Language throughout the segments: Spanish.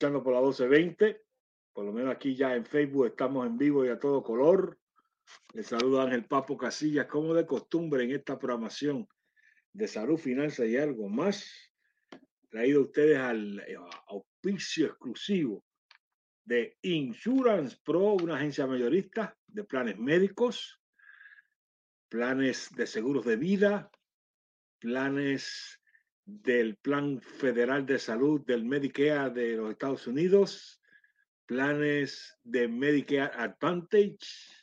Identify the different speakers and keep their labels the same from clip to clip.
Speaker 1: escuchando por la 1220. Por lo menos aquí ya en Facebook estamos en vivo y a todo color. Les saluda Ángel Papo Casillas, como de costumbre en esta programación de salud, finanzas y algo más. Traído a ustedes al auspicio exclusivo de Insurance Pro, una agencia mayorista de planes médicos, planes de seguros de vida, planes del Plan Federal de Salud del Medicare de los Estados Unidos, planes de Medicare Advantage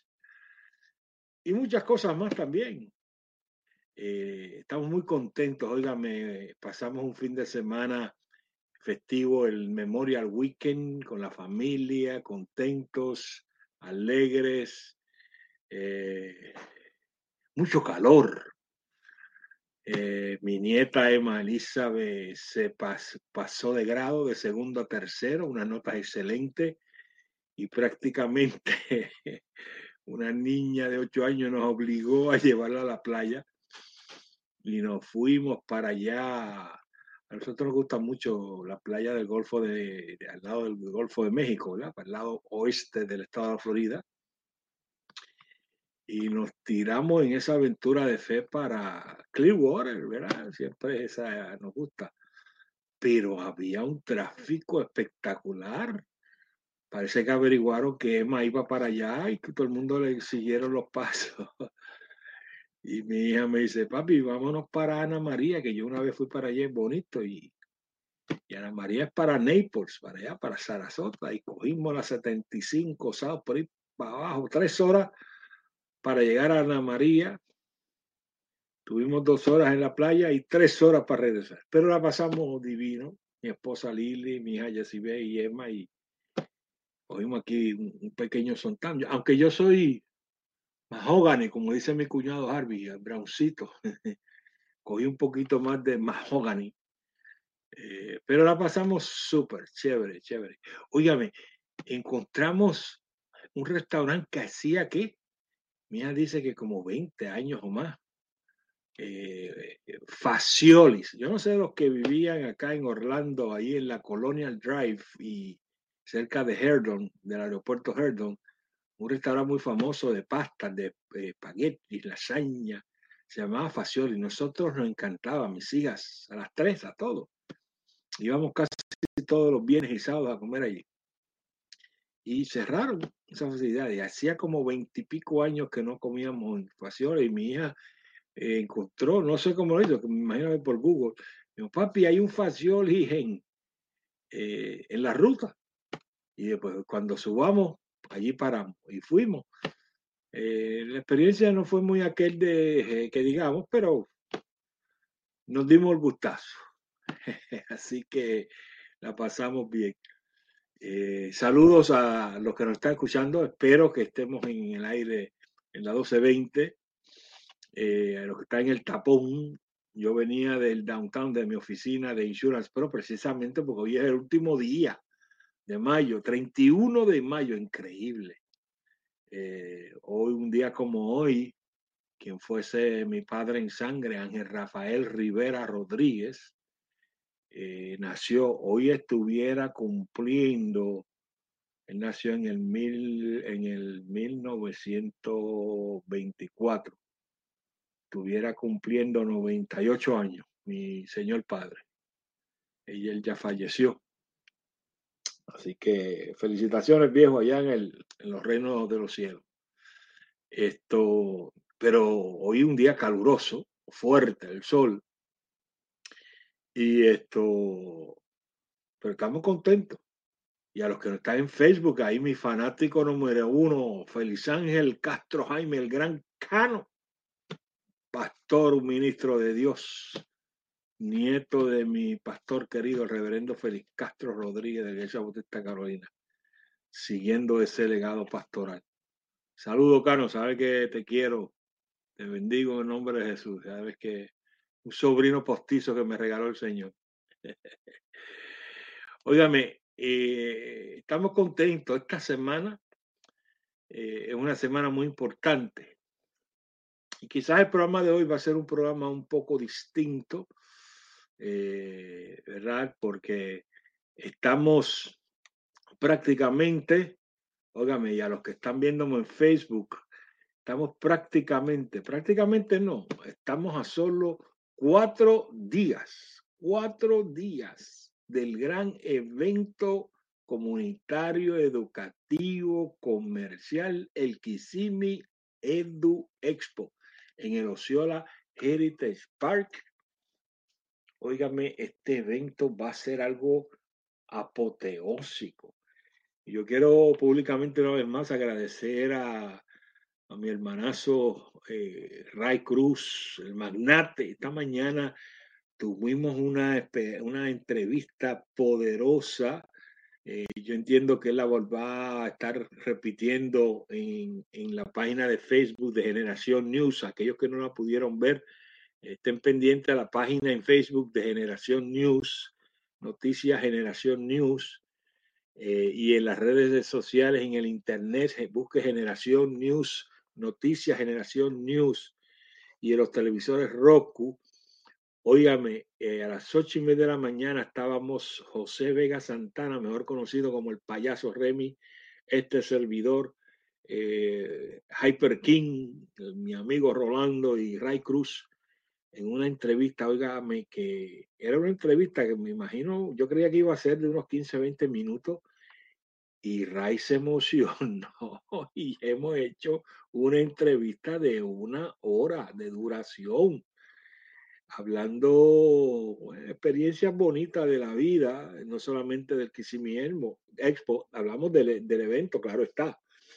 Speaker 1: y muchas cosas más también. Estamos muy contentos. Óigame, pasamos un fin de semana festivo, el Memorial Weekend, con la familia, contentos, alegres, mucho calor. Mi nieta Emma Elizabeth se pasó de grado de segundo a tercero, una nota excelente, y prácticamente una niña de 8 años nos obligó a llevarla a la playa y nos fuimos para allá. A nosotros nos gusta mucho la playa del Golfo al lado del Golfo de México, ¿verdad? Para el lado oeste del estado de Florida. Y nos tiramos en esa aventura de fe para Clearwater, ¿verdad? Siempre esa nos gusta. Pero había un tráfico espectacular. Parece que averiguaron que Emma iba para allá y que todo el mundo le siguieron los pasos. Y mi hija me dice, papi, vámonos para Ana María, que yo una vez fui para allá, es bonito. Y Ana María es para Naples, para allá, para Sarasota. Y cogimos la 75, ¿sabes? Por ahí para abajo, 3 horas para llegar a Ana María. Tuvimos 2 horas en la playa y 3 horas para regresar. Pero la pasamos divino. Mi esposa Lili, mi hija Yesibé y Emma. Y cogimos aquí un pequeño sontán. Aunque yo soy mahogany, como dice mi cuñado Harvey, el browncito. Cogí un poquito más de mahogany. Pero la pasamos súper chévere, chévere. Óigame, encontramos un restaurante que hacía, ¿qué? Mía dice que como 20 años o más. Faciolis. Yo no sé los que vivían acá en Orlando, ahí en la Colonial Drive y cerca de Herdon, del aeropuerto Herdon, un restaurante muy famoso de pastas, de espaguetis, lasaña, se llamaba Faciolis. Nosotros nos encantaba, mis hijas, a las 3, a todo. Íbamos casi todos los viernes y sábados a comer allí. Y cerraron esa facilidad. Y hacía como 20 y pico años que no comíamos en Faciolis y mi hija encontró, no sé cómo lo hizo, que me imagino por Google. Dijo, papi, hay un Facioli en la ruta. Y después, cuando subamos, allí paramos y fuimos. La experiencia no fue muy aquel de que digamos, pero nos dimos el gustazo. Así que la pasamos bien. Saludos a los que nos están escuchando. Espero que estemos en el aire en la 1220. A los que están en el tapón. Yo venía del downtown de mi oficina de Insurance Pro precisamente porque hoy es el último día de mayo, 31 de mayo, increíble. Hoy, un día como hoy, quien fuese mi padre en sangre, Ángel Rafael Rivera Rodríguez, nació, hoy estuviera cumpliendo, él nació en el 1924, estuviera cumpliendo 98 años, mi señor padre. Y él ya falleció. Así que felicitaciones, viejo, allá en los reinos de los cielos. Pero hoy un día caluroso, fuerte, el sol. Y pero estamos contentos. Y a los que no están en Facebook, ahí mi fanático número 1, Feliz Ángel Castro Jaime, el gran Cano, pastor, un ministro de Dios, nieto de mi pastor querido, el reverendo Félix Castro Rodríguez de la Iglesia Bautista Carolina, siguiendo ese legado pastoral. Saludo, Cano, sabes que te quiero, te bendigo en el nombre de Jesús, sabes que un sobrino postizo que me regaló el Señor. Óigame, estamos contentos. Esta semana es una semana muy importante. Y quizás el programa de hoy va a ser un programa un poco distinto, ¿verdad? Porque estamos prácticamente, óigame, y a los que están viéndome en Facebook, estamos prácticamente no, estamos a solo 4 días del gran evento comunitario, educativo, comercial, el Kissimmee Edu Expo, en el Osceola Heritage Park. Óigame, este evento va a ser algo apoteósico. Yo quiero públicamente una vez más agradecer a mi hermanazo Ray Cruz, el magnate. Esta mañana tuvimos una entrevista poderosa. Yo entiendo que él la va a estar repitiendo en la página de Facebook de Generación News. Aquellos que no la pudieron ver, estén pendientes a la página en Facebook de Generación News, Noticias Generación News. Y en las redes sociales, en el internet, busque Generación News, Noticias Generación News, y en los televisores Roku. Óigame, a las 8:30 de la mañana estábamos José Vega Santana, mejor conocido como el Payaso Remy, este servidor, Hyper King, mi amigo Rolando y Ray Cruz, en una entrevista. Óigame, que era una entrevista que me imagino, yo creía que iba a ser de unos 15, 20 minutos, y Ray se emocionó y hemos hecho una entrevista de 1 hora de duración, hablando experiencias bonitas de la vida, no solamente del Kissimmee Expo, hablamos del evento, claro está,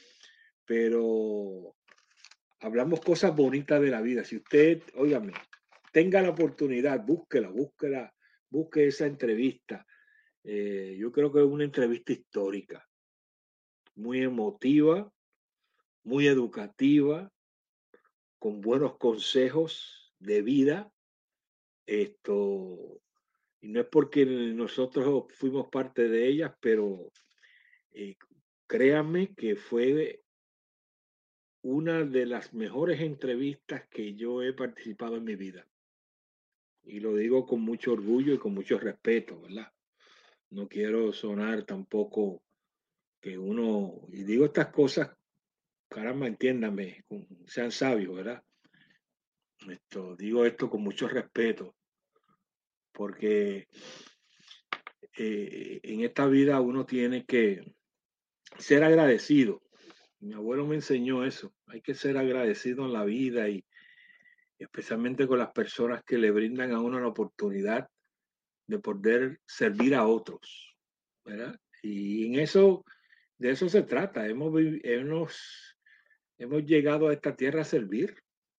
Speaker 1: pero hablamos cosas bonitas de la vida. Si usted, óigame, tenga la oportunidad, búsquela, busque esa entrevista. Yo creo que es una entrevista histórica, muy emotiva, muy educativa, con buenos consejos de vida. Esto, y no es porque nosotros fuimos parte de ellas, pero eh, créanme que fue una de las mejores entrevistas que yo he participado en mi vida. Y lo digo con mucho orgullo y con mucho respeto, ¿verdad? No quiero sonar tampoco que uno, y digo estas cosas, caramba, entiéndame, sean sabios, ¿verdad? Digo esto con mucho respeto, porque en esta vida uno tiene que ser agradecido. Mi abuelo me enseñó eso. Hay que ser agradecido en la vida, y especialmente con las personas que le brindan a uno la oportunidad de poder servir a otros, ¿verdad? Y en eso, de eso se trata. Hemos llegado a esta tierra a servir.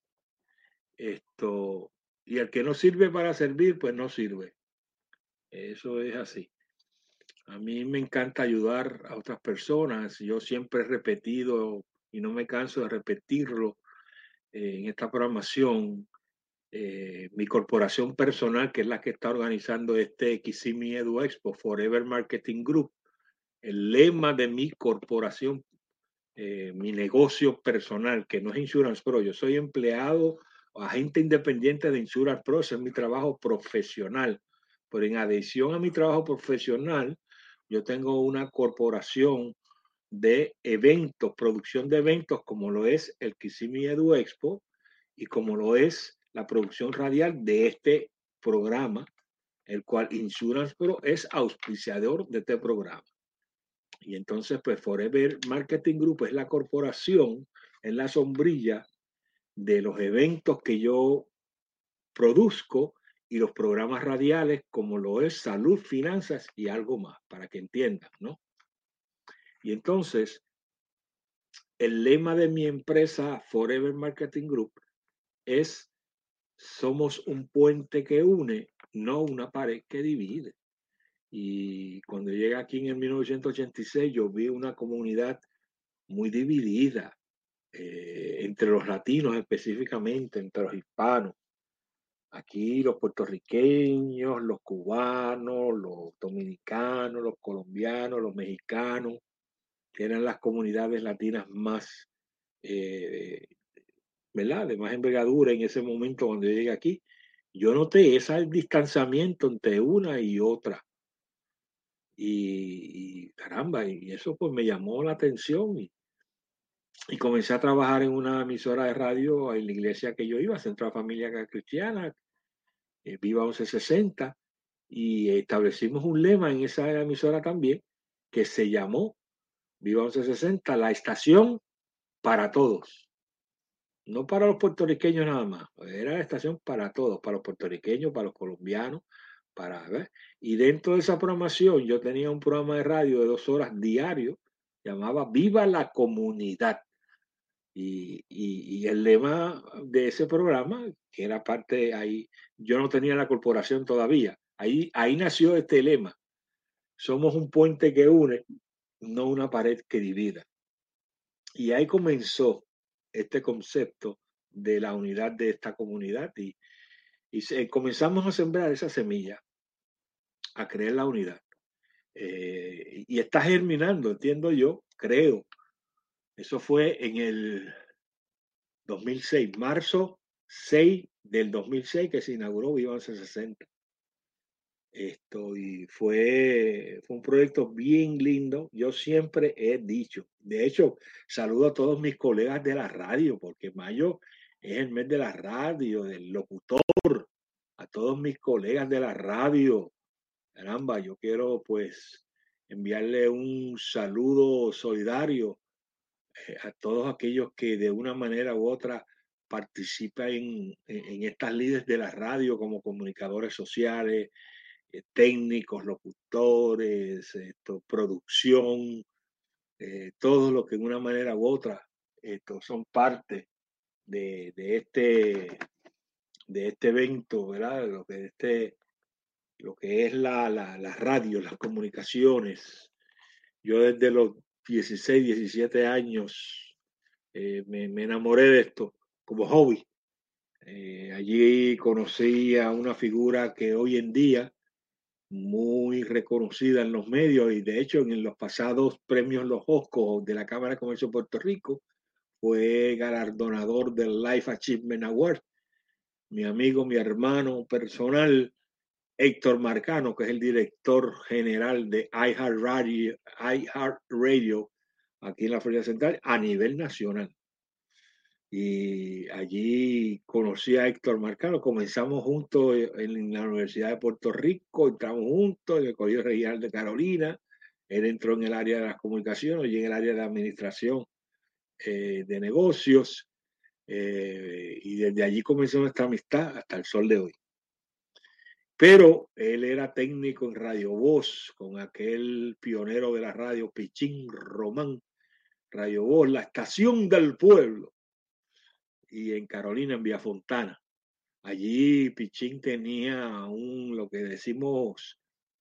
Speaker 1: Esto, y el que no sirve para servir, pues no sirve. Eso es así. A mí me encanta ayudar a otras personas. Yo siempre he repetido, y no me canso de repetirlo, en esta programación, mi corporación personal, que es la que está organizando este Kissimmee Edu Expo, Forever Marketing Group. El lema de mi corporación, mi negocio personal, que no es Insurance Pro, yo soy empleado o agente independiente de Insurance Pro, ese es mi trabajo profesional. Pero en adición a mi trabajo profesional, yo tengo una corporación de eventos, producción de eventos, como lo es el Kissimmee Edu Expo y como lo es la producción radial de este programa, el cual Insurance Pro es auspiciador de este programa. Y entonces, pues Forever Marketing Group es la corporación, es la sombrilla de los eventos que yo produzco y los programas radiales, como lo es salud, finanzas y algo más, para que entiendan, ¿no? Y entonces, el lema de mi empresa, Forever Marketing Group, es: somos un puente que une, no una pared que divide. Y cuando llegué aquí en el 1986, yo vi una comunidad muy dividida, entre los latinos específicamente, entre los hispanos. Aquí los puertorriqueños, los cubanos, los dominicanos, los colombianos, los mexicanos, que eran las comunidades latinas más, eh, ¿verdad?, de más envergadura en ese momento cuando yo llegué aquí. Yo noté ese distanciamiento entre una y otra. Y caramba, caramba, y eso pues me llamó la atención y comencé a trabajar en una emisora de radio en la iglesia que yo iba, Centro de Familia Cristiana, Viva 1160, y establecimos un lema en esa emisora también que se llamó Viva 1160, la estación para todos. No para los puertorriqueños nada más, era la estación para todos, para los puertorriqueños, para los colombianos, para ver. Y dentro de esa programación yo tenía un programa de radio de 2 horas diario, llamaba Viva la Comunidad. Y el lema de ese programa, que era parte ahí, yo no tenía la corporación todavía, ahí nació este lema: somos un puente que une, no una pared que divida. Y ahí comenzó este concepto de la unidad de esta comunidad comenzamos a sembrar esa semilla, a creer la unidad. Y está germinando, entiendo yo, creo. Eso fue en el 2006, marzo 6 del 2006 que se inauguró Viva 1160. Y fue un proyecto bien lindo. Yo siempre he dicho, de hecho, saludo a todos mis colegas de la radio, porque mayo es el mes de la radio, del locutor, a todos mis colegas de la radio. Caramba, yo quiero pues enviarle un saludo solidario a todos aquellos que de una manera u otra participan en estas líderes de la radio como comunicadores sociales, técnicos, locutores, producción, todos los que de una manera u otra son parte de este evento, ¿verdad? Lo que es la radio, las comunicaciones. Yo desde los 16, 17 años me enamoré de esto como hobby. Allí conocí a una figura que hoy en día muy reconocida en los medios y de hecho en los pasados premios Los Oscos de la Cámara de Comercio de Puerto Rico fue galardonador del Life Achievement Award. Mi amigo, mi hermano personal, Héctor Marcano, que es el director general de iHeartRadio aquí en la Florida Central a nivel nacional. Y allí conocí a Héctor Marcano, comenzamos juntos en la Universidad de Puerto Rico, entramos juntos en el Colegio Regional de Carolina, él entró en el área de las comunicaciones, y en el área de administración de negocios, y desde allí comenzó nuestra amistad hasta el sol de hoy. Pero él era técnico en Radio Voz, con aquel pionero de la radio, Pichín Román, Radio Voz, la estación del pueblo, y en Carolina, en Villafontana. Allí Pichín tenía lo que decimos,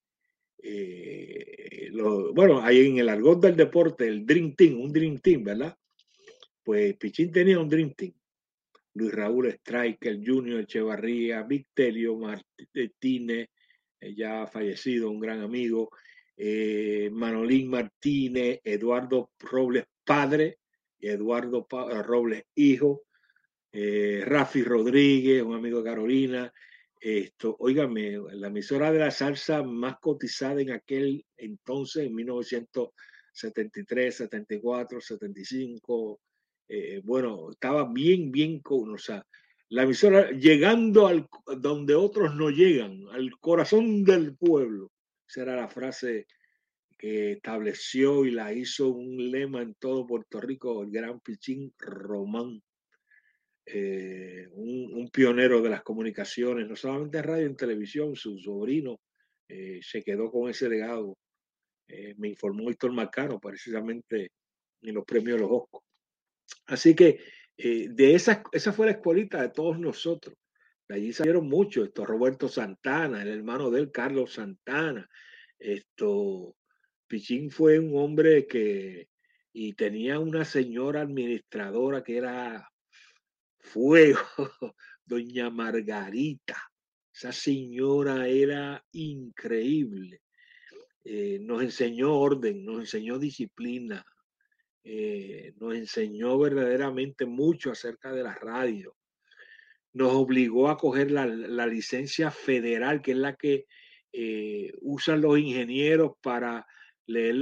Speaker 1: bueno, ahí en el argot del deporte, el Dream Team, un Dream Team, ¿verdad? Pues Pichín tenía un Dream Team. Luis Raúl Striker, Junior Echevarría, Victelio Martínez, ya fallecido, un gran amigo, Manolín Martínez, Eduardo Robles padre, Eduardo Robles hijo, Rafi Rodríguez, un amigo de Carolina. Óigame, la emisora de la salsa más cotizada en aquel entonces, en 1973, 74, 75. Bueno, estaba bien, o sea, la emisora llegando donde otros no llegan, al corazón del pueblo. Esa era la frase que estableció y la hizo un lema en todo Puerto Rico, el gran Pichín Román. Un pionero de las comunicaciones, no solamente en radio y en televisión. Su sobrino se quedó con ese legado. Me informó Héctor Marcano precisamente en los premios Los Oscos. Así que esa fue la escuelita de todos nosotros. De allí salieron muchos, Roberto Santana, el hermano de él, Carlos Santana. Pichín fue un hombre y tenía una señora administradora que era fuego, doña Margarita. Esa señora era increíble. Nos enseñó orden, nos enseñó disciplina, nos enseñó verdaderamente mucho acerca de la radio. Nos obligó a coger la licencia federal, que es la que usan los ingenieros para leer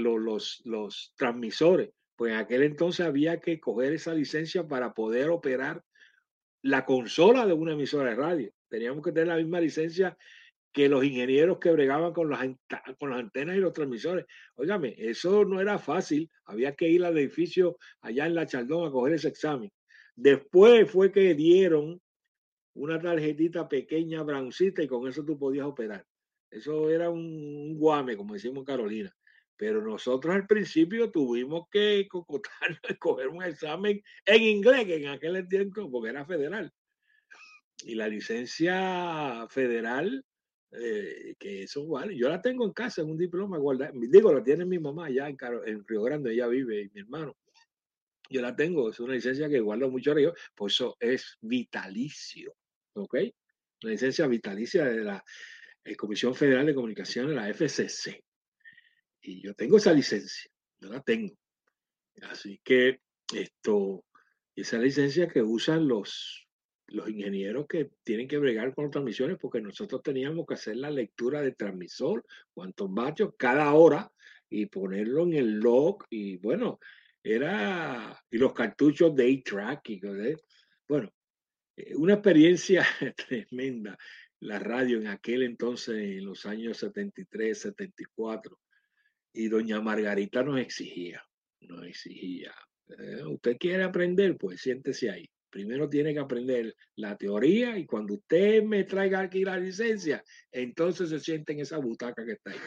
Speaker 1: los transmisores. Pues en aquel entonces había que coger esa licencia para poder operar la consola de una emisora de radio. Teníamos que tener la misma licencia que los ingenieros que bregaban con las antenas y los transmisores. Óigame, eso no era fácil. Había que ir al edificio allá en La Chaldón a coger ese examen. Después fue que dieron una tarjetita pequeña, broncita, y con eso tú podías operar. Eso era un guame, como decimos en Carolina. Pero nosotros al principio tuvimos que cocotarnos y coger un examen en inglés, que en aquel tiempo, porque era federal. Y la licencia federal, que eso vale. Yo la tengo en casa, en un diploma guardado. Digo, la tiene mi mamá allá en Río Grande, ella vive, y mi hermano. Yo la tengo, es una licencia que guardo mucho arriba, pues eso es vitalicio, ¿ok? Una licencia vitalicia de la Comisión Federal de Comunicaciones, la FCC. Y yo tengo esa licencia, yo la tengo. Así que esa licencia que usan los ingenieros que tienen que bregar con transmisiones, porque nosotros teníamos que hacer la lectura del transmisor, cuántos vatios cada hora, y ponerlo en el log, y bueno, y los cartuchos de A-Track, bueno, una experiencia tremenda, la radio en aquel entonces, en los años 73, 74, y doña Margarita nos exigía, usted quiere aprender, pues siéntese ahí. Primero tiene que aprender la teoría y cuando usted me traiga aquí la licencia, entonces se siente en esa butaca que está ahí.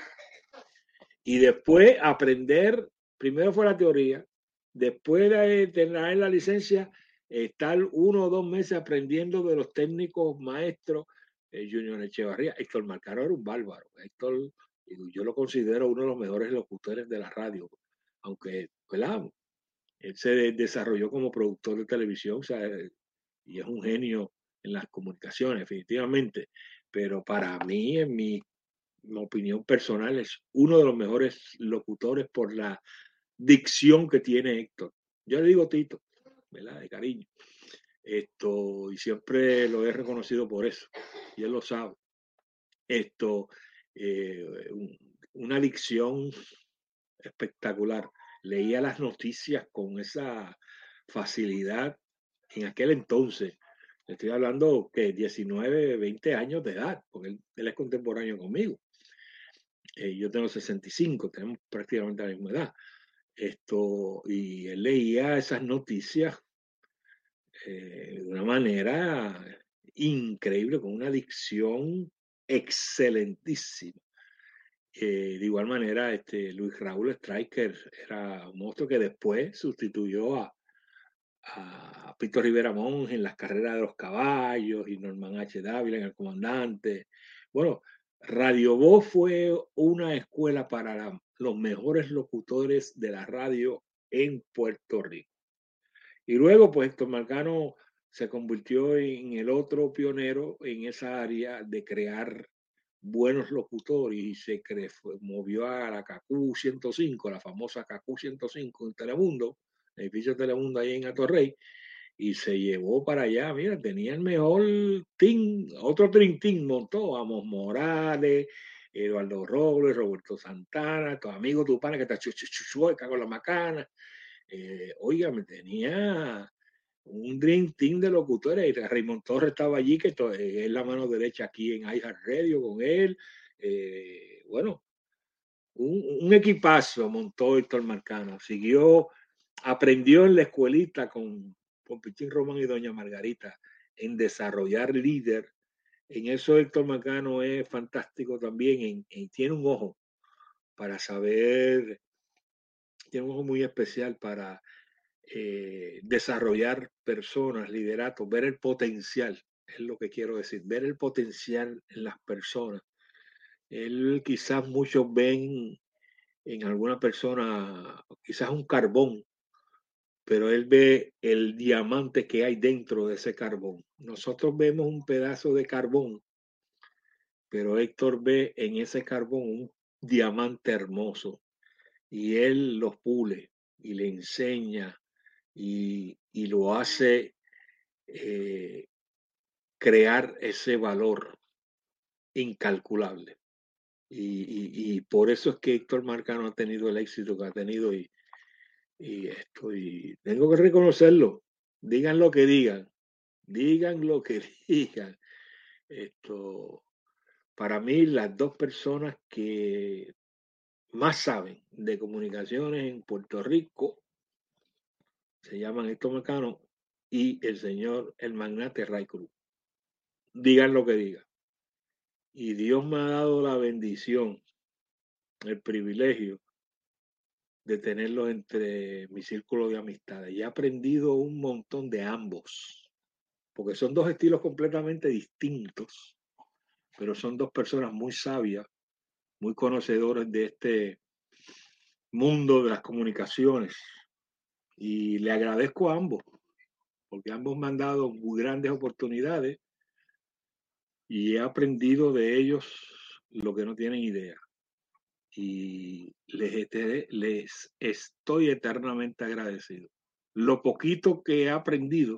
Speaker 1: Y después aprender, primero fue la teoría, después de tener la licencia, estar 1 o 2 meses aprendiendo de los técnicos maestros, Junior Echevarría. Héctor Marcaro era un bárbaro. Héctor, yo lo considero uno de los mejores locutores de la radio, aunque, ¿verdad? Él se desarrolló como productor de televisión, o sea, y es un genio en las comunicaciones, definitivamente. Pero para mí, en mi opinión personal, es uno de los mejores locutores por la dicción que tiene Héctor. Yo le digo Tito, ¿verdad? De cariño. Y siempre lo he reconocido por eso. Y él lo sabe. Esto, eh, una dicción espectacular. Leía las noticias con esa facilidad en aquel entonces. Estoy hablando que 19, 20 años de edad, porque él es contemporáneo conmigo. Yo tengo 65, tenemos prácticamente la misma edad. Y él leía esas noticias de una manera increíble, con una dicción excelentísima. De igual manera, Luis Raúl Stryker era un monstruo que después sustituyó a Pito Rivera Monge en las carreras de los caballos y Norman H. Dávila en El Comandante. Bueno, Radio Voz fue una escuela para los mejores locutores de la radio en Puerto Rico. Y luego, pues, Héctor Marcano se convirtió en el otro pionero en esa área de crear buenos locutores y movió a la CACU 105, la famosa CACU 105 en Telemundo, el edificio Telemundo ahí en Atorrey, y se llevó para allá. Mira, tenía el mejor team, otro team montó, Amos Morales, Eduardo Robles, Roberto Santana, tu amigo, tu pana que está chuchuchueca con la macana. Oiga, me tenía un dream team de locutores. Raymond Torres estaba allí, que es la mano derecha aquí en iHeartRadio con él. Bueno, un equipazo montó Héctor Marcano. Aprendió en la escuelita con Pichín Román y Doña Margarita en desarrollar líder. En eso Héctor Marcano es fantástico también. Tiene un ojo para saber, tiene un ojo muy especial para desarrollar personas, lideratos, ver el potencial, es lo que quiero decir, ver el potencial en las personas. Él quizás muchos ven en alguna persona, quizás un carbón, pero él ve el diamante que hay dentro de ese carbón. Nosotros vemos un pedazo de carbón, pero Héctor ve en ese carbón un diamante hermoso y él lo pule y le enseña y lo hace crear ese valor incalculable. Y por eso es que Héctor Marcano ha tenido el éxito que ha tenido y tengo que reconocerlo. Digan lo que digan, digan lo que digan. Esto, para mí, las dos personas que más saben de comunicaciones en Puerto Rico se llaman Héctor Marcano y el magnate Ray Cruz. Digan lo que digan. Y Dios me ha dado la bendición, el privilegio de tenerlos entre mi círculo de amistades. Y he aprendido un montón de ambos, porque son dos estilos completamente distintos, pero son dos personas muy sabias, muy conocedores de este mundo de las comunicaciones. Y le agradezco a ambos, porque ambos me han dado grandes oportunidades y he aprendido de ellos lo que no tienen idea. Y les estoy eternamente agradecido. Lo poquito que he aprendido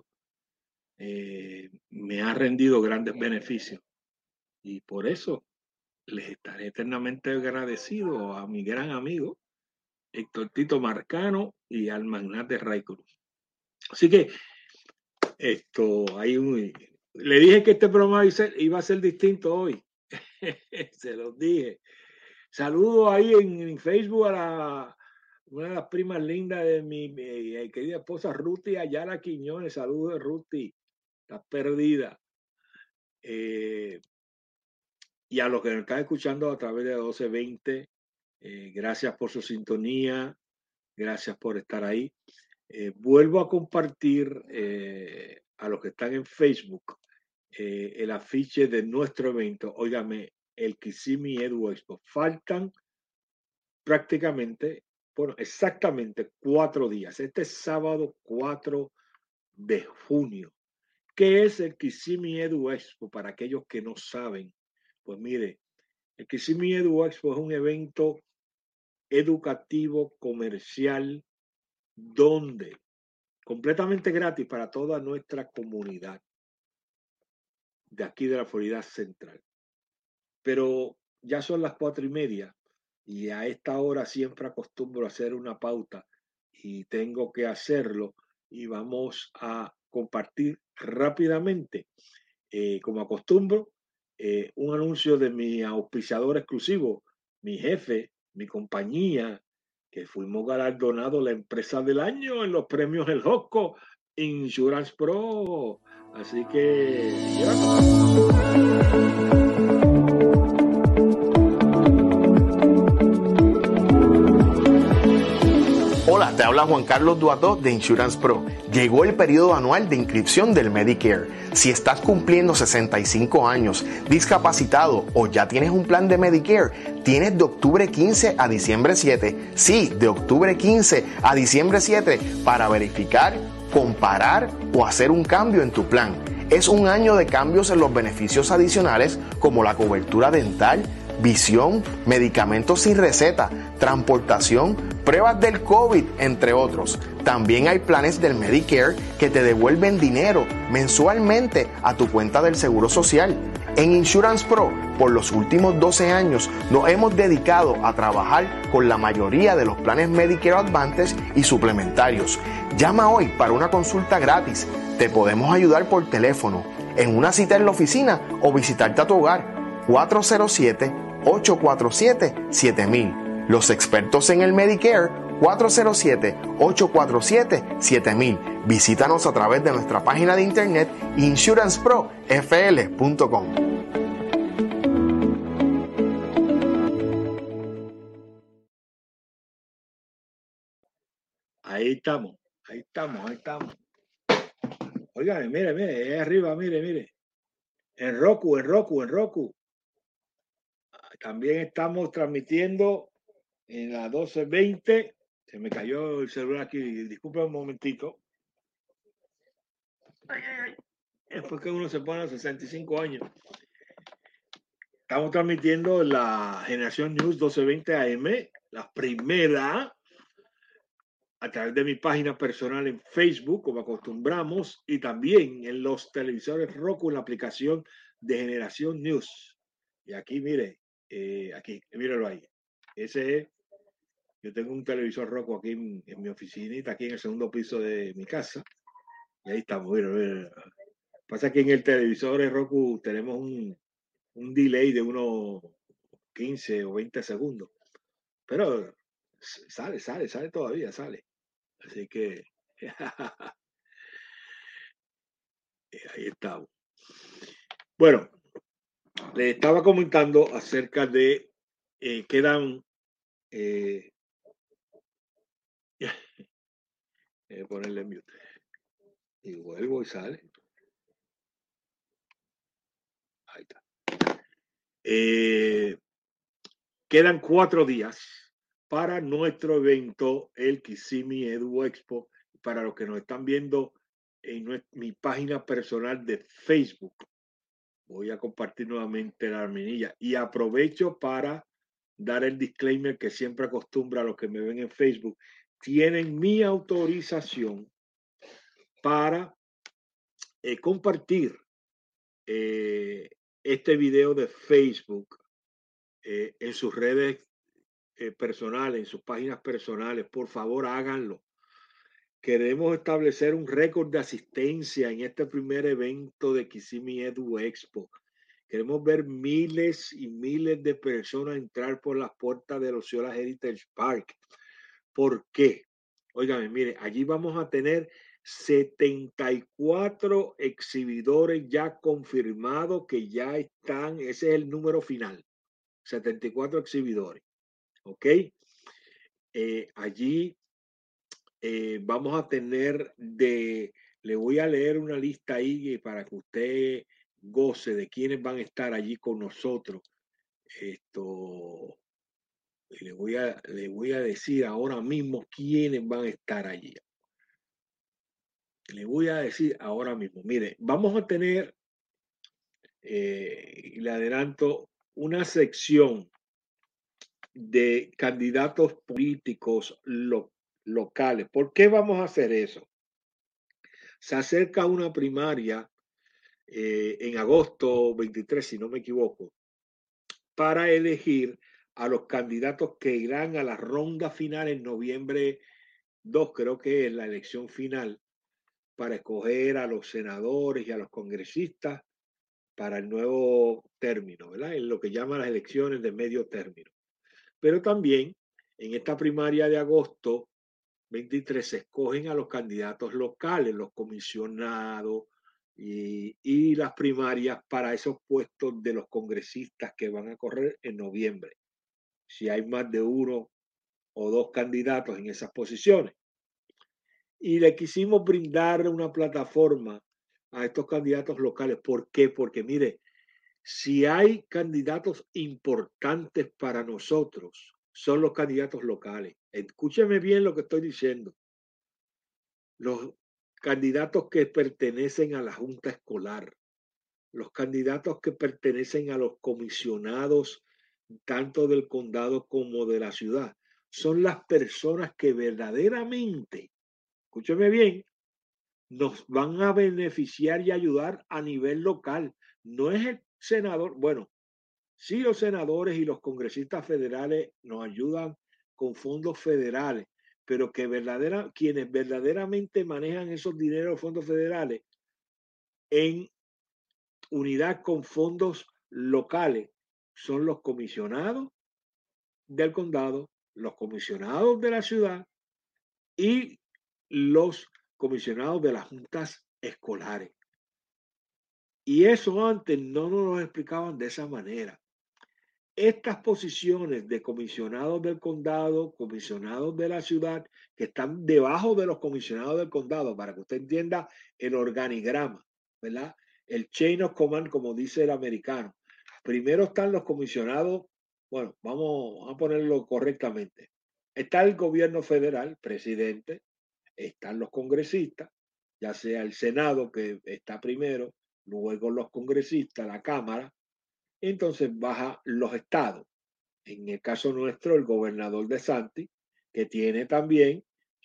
Speaker 1: me ha rendido grandes beneficios y por eso les estaré eternamente agradecido a mi gran amigo Héctor Tito Marcano y al magnate Ray Cruz. Así que le dije que este programa iba a ser distinto hoy. Se los dije. Saludo ahí en Facebook a una de las primas lindas de mi querida esposa Ruti Ayala Quiñones. Saludos, Ruti. Estás perdida. Y a los que nos están escuchando a través de 1220, gracias por su sintonía, gracias por estar ahí. Vuelvo a compartir a los que están en Facebook el afiche de nuestro evento. Óigame, el Kissimmee Edu Expo. Faltan prácticamente, bueno, exactamente 4 días. Este es sábado 4 de junio. ¿Qué es el Kissimmee Edu Expo? Para aquellos que no saben, pues mire, el Kissimmee Edu Expo es un evento educativo, comercial, donde completamente gratis para toda nuestra comunidad de aquí de la Florida Central. Pero ya son las 4:30 y a esta hora siempre acostumbro a hacer una pauta y tengo que hacerlo y vamos a compartir rápidamente, como acostumbro, un anuncio de mi auspiciador exclusivo, mi jefe, mi compañía, que fuimos galardonados la empresa del año en los premios El Josco Insurance Pro. Así que,
Speaker 2: Hola, te habla Juan Carlos Duato de Insurance Pro. Llegó el periodo anual de inscripción del Medicare. Si estás cumpliendo 65 años, discapacitado o ya tienes un plan de Medicare, tienes de octubre 15 a diciembre 7. Sí, de octubre 15 a diciembre 7 para verificar, comparar o hacer un cambio en tu plan. Es un año de cambios en los beneficios adicionales como la cobertura dental, visión, medicamentos sin receta, transportación, pruebas del COVID, entre otros. También hay planes del Medicare que te devuelven dinero mensualmente a tu cuenta del Seguro Social. En Insurance Pro, por los últimos 12 años, nos hemos dedicado a trabajar con la mayoría de los planes Medicare Advantage y suplementarios. Llama hoy para una consulta gratis. Te podemos ayudar por teléfono, en una cita en la oficina o visitarte a tu hogar. 407-847-7000. Los expertos en el Medicare, 407-847-7000. Visítanos a través de nuestra página de internet insuranceprofl.com.
Speaker 1: ahí estamos. Oigan, mire, ahí arriba, mire. En Roku. También estamos transmitiendo en la 1220. Se me cayó el celular aquí, disculpen un momentito. Es porque uno se pone a 65 años. Estamos transmitiendo la Generación News 1220 AM, la primera, a través de mi página personal en Facebook, como acostumbramos, y también en los televisores Roku, en la aplicación de Generación News. Y aquí, mire, Aquí, míralo ahí. Ese es, yo tengo un televisor Roku aquí en mi oficinita, aquí en el segundo piso de mi casa. Y ahí estamos, mira. Pasa que en el televisor de Roku tenemos un delay de unos 15 o 20 segundos. Pero sale todavía, sale. Así que ahí estamos. Bueno, le estaba comentando acerca de quedan ponerle mute. Y vuelvo y sale. Ahí está. Quedan 4 días para nuestro evento, el Kissimmee Edu Expo. Para los que nos están viendo en mi página personal de Facebook, voy a compartir nuevamente la arminilla y aprovecho para dar el disclaimer que siempre acostumbra a los que me ven en Facebook. Tienen mi autorización para compartir este video de Facebook en sus redes personales, en sus páginas personales. Por favor, háganlo. Queremos establecer un récord de asistencia en este primer evento de Kissimmee Edu Expo. Queremos ver miles y miles de personas entrar por las puertas del Osceola Heritage Park. ¿Por qué? Óigame, mire, allí vamos a tener 74 exhibidores ya confirmados que ya están, ese es el número final, 74 exhibidores, ¿ok? Allí vamos a tener le voy a leer una lista ahí para que usted goce de quiénes van a estar allí con nosotros. Esto, le voy a decir ahora mismo quiénes van a estar allí. Le voy a decir ahora mismo, mire, vamos a tener, le adelanto, una sección de candidatos políticos locales. ¿Por qué vamos a hacer eso? Se acerca una primaria en agosto 23, si no me equivoco, para elegir a los candidatos que irán a la ronda final en noviembre 2, creo que es la elección final, para escoger a los senadores y a los congresistas para el nuevo término, ¿verdad? En lo que llaman las elecciones de medio término. Pero también en esta primaria de agosto 23 se escogen a los candidatos locales, los comisionados y las primarias para esos puestos de los congresistas que van a correr en noviembre. Si hay más de uno o dos candidatos en esas posiciones. Y le quisimos brindar una plataforma a estos candidatos locales. ¿Por qué? Porque mire, si hay candidatos importantes para nosotros, son los candidatos locales. Escúcheme bien lo que estoy diciendo. Los candidatos que pertenecen a la Junta Escolar, los candidatos que pertenecen a los comisionados tanto del condado como de la ciudad, son las personas que verdaderamente, escúcheme bien, nos van a beneficiar y ayudar a nivel local. No es el senador, bueno, sí los senadores y los congresistas federales nos ayudan con fondos federales, pero que quienes verdaderamente manejan esos dineros, fondos federales, en unidad con fondos locales, son los comisionados del condado, los comisionados de la ciudad y los comisionados de las juntas escolares. Y eso antes no nos lo explicaban de esa manera. Estas posiciones de comisionados del condado, comisionados de la ciudad, que están debajo de los comisionados del condado, para que usted entienda el organigrama, ¿verdad? El chain of command, como dice el americano. Primero están los comisionados, bueno, vamos a ponerlo correctamente. Está el gobierno federal, presidente, están los congresistas, ya sea el Senado que está primero, luego los congresistas, la Cámara, entonces baja los estados. En el caso nuestro, el gobernador DeSantis, que tiene también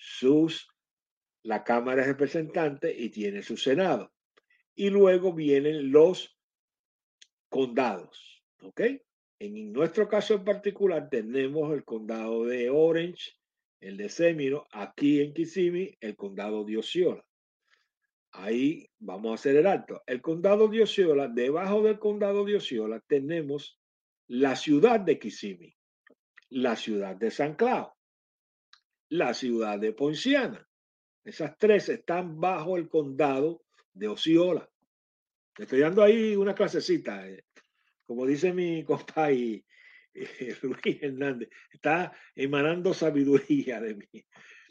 Speaker 1: la Cámara de Representantes y tiene su Senado. Y luego vienen los condados, ¿ok? En nuestro caso en particular tenemos el condado de Orange, el de Semino, aquí en Kissimmee, el condado de Osceola. Ahí vamos a hacer el alto. El condado de Osceola, debajo del condado de Osceola tenemos la ciudad de Kissimmee, la ciudad de San Cloud, la ciudad de Poinciana. Esas tres están bajo el condado de Osceola. Le estoy dando ahí una clasecita. Como dice mi compa Luis Hernández, está emanando sabiduría de mí.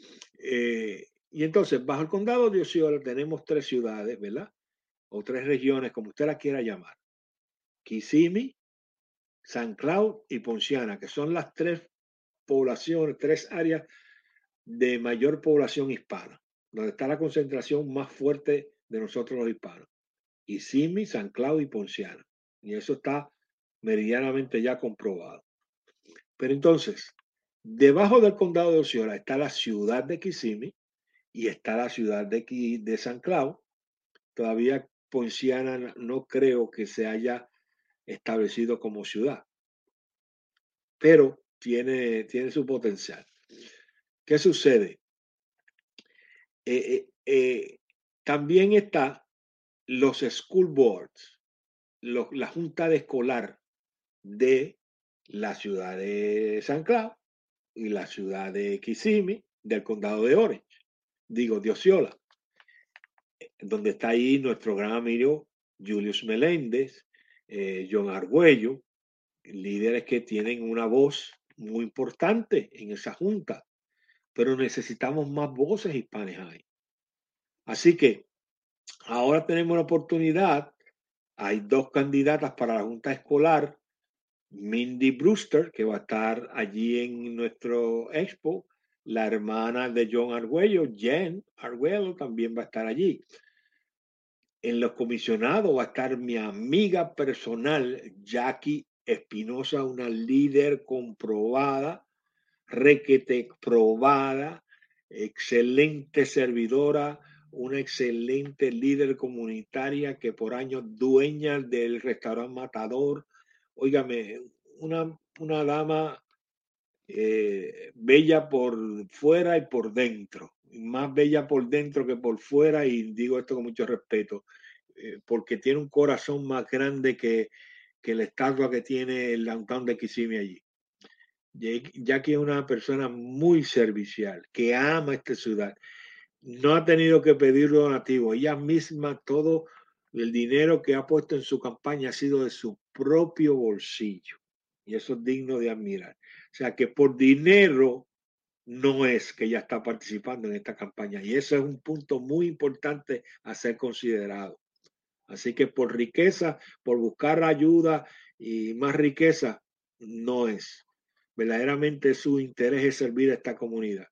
Speaker 1: Y entonces, bajo el condado de Osceola tenemos tres ciudades, ¿verdad? O tres regiones, como usted la quiera llamar. Kissimmee, San Cloud y Poinciana, que son las tres poblaciones, tres áreas de mayor población hispana, donde está la concentración más fuerte de nosotros los hispanos. Kissimmee, San Cloud y Poinciana. Y eso está meridianamente ya comprobado. Pero entonces, debajo del condado de Osceola está la ciudad de Kissimmee y está la ciudad de San Cloud. Todavía Poinciana no creo que se haya establecido como ciudad, pero tiene su potencial. ¿Qué sucede? También está los school boards, la junta de escolar de la ciudad de San Cloud y la ciudad de Kissimmee del condado de Orange, de Osceola, donde está ahí nuestro gran amigo Julius Meléndez, John Argüello, líderes que tienen una voz muy importante en esa junta, pero necesitamos más voces hispanas ahí. Así que ahora tenemos la oportunidad, hay dos candidatas para la junta escolar, Mindy Brewster, que va a estar allí en nuestro expo, la hermana de John Argüello, Jen Argüello, también va a estar allí. En los comisionados va a estar mi amiga personal, Jackie Espinosa, una líder comprobada, requete probada, excelente servidora, una excelente líder comunitaria que por años dueña del restaurante Matador. Óigame, una dama bella por fuera y por dentro, más bella por dentro que por fuera, y digo esto con mucho respeto, porque tiene un corazón más grande que la estatua que tiene el downtown de Kissimmee allí. Jackie es una persona muy servicial, que ama esta ciudad. No ha tenido que pedir donativo. Ella misma, todo el dinero que ha puesto en su campaña ha sido de su propio bolsillo. Y eso es digno de admirar. O sea que por dinero no es que ella está participando en esta campaña. Y eso es un punto muy importante a ser considerado. Así que por riqueza, por buscar ayuda y más riqueza, no es. Verdaderamente su interés es servir a esta comunidad.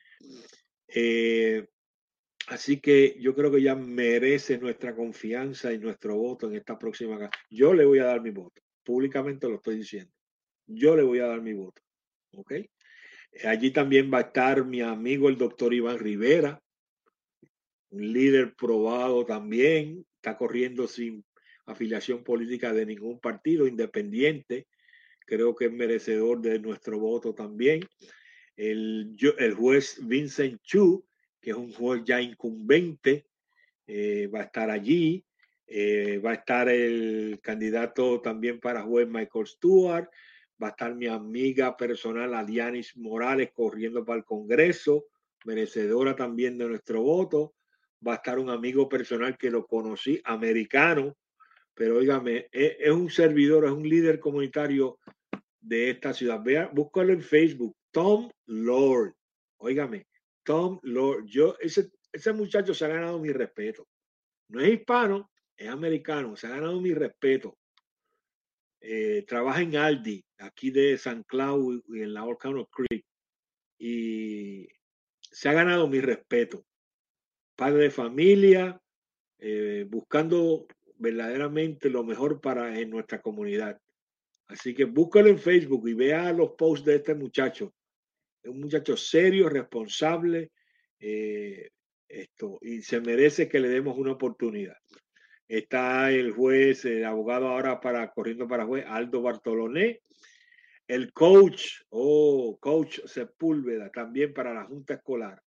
Speaker 1: Así que yo creo que ya merece nuestra confianza y nuestro voto en esta próxima campaña. Yo le voy a dar mi voto. Públicamente lo estoy diciendo. Yo le voy a dar mi voto. ¿Ok? Allí también va a estar mi amigo el doctor Iván Rivera, un líder probado también. Está corriendo sin afiliación política de ningún partido, independiente. Creo que es merecedor de nuestro voto también. El juez Vincent Chu, que es un juez ya incumbente, va a estar allí. Va a estar el candidato también para juez Michael Stewart. Va a estar mi amiga personal Adianis Morales corriendo para el Congreso, merecedora también de nuestro voto. Va a estar un amigo personal que lo conocí, americano, pero óigame, es un servidor, es un líder comunitario de esta ciudad. Vea, búscalo en Facebook, Tom Lord. Óigame, Tom Lord. Ese muchacho se ha ganado mi respeto. No es hispano, es americano, se ha ganado mi respeto. Trabaja en Aldi, aquí de San Cloud y en la Volcano Creek. Y se ha ganado mi respeto. Padre de familia, buscando verdaderamente lo mejor para en nuestra comunidad. Así que búscalo en Facebook y vea los posts de este muchacho. Es un muchacho serio, responsable, y se merece que le demos una oportunidad. Está el juez, el abogado ahora corriendo para juez, Aldo Bartolomé. El coach, coach Sepúlveda, también para la Junta Escolar.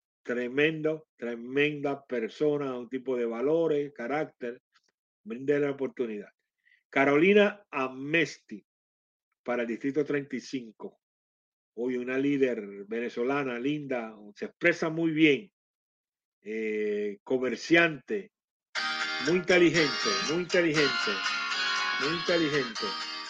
Speaker 1: Tremenda persona, un tipo de valores, carácter. Brinde la oportunidad. Carolina Amesti, para el Distrito 35. Hoy una líder venezolana, linda, se expresa muy bien. Comerciante, muy inteligente, muy inteligente, muy inteligente.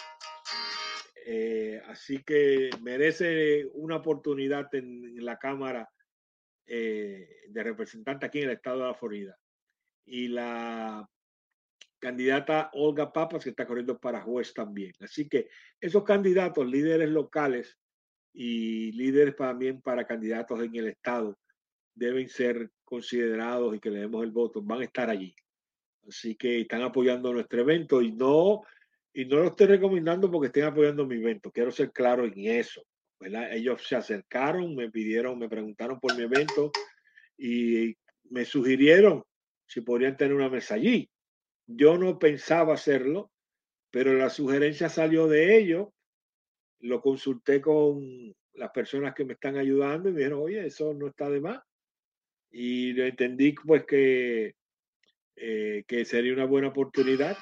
Speaker 1: Así que merece una oportunidad en la Cámara de Representantes aquí en el estado de la Florida. Y la candidata Olga Papas, que está corriendo para juez también. Así que esos candidatos, líderes locales y líderes también para candidatos en el estado, deben ser considerados y que le demos el voto, van a estar allí. Así que están apoyando nuestro evento y no lo estoy recomendando porque estén apoyando mi evento. Quiero ser claro en eso, ¿verdad? Ellos se acercaron, me preguntaron por mi evento y me sugirieron si podrían tener una mesa allí. Yo no pensaba hacerlo, pero la sugerencia salió de ellos. Lo consulté con las personas que me están ayudando y me dijeron, oye, eso no está de más. Y lo entendí pues que sería una buena oportunidad.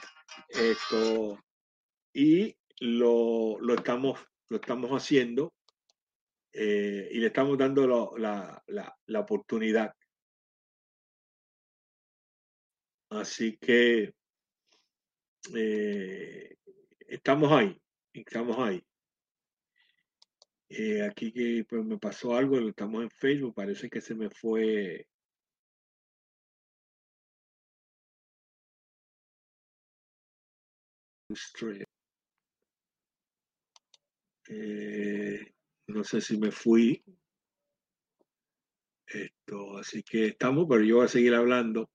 Speaker 1: Y lo estamos haciendo y le estamos dando la oportunidad. Así que estamos ahí. Aquí que pues, me pasó algo, estamos en Facebook, parece que se me fue. No sé si me fui. Así que estamos, pero yo voy a seguir hablando.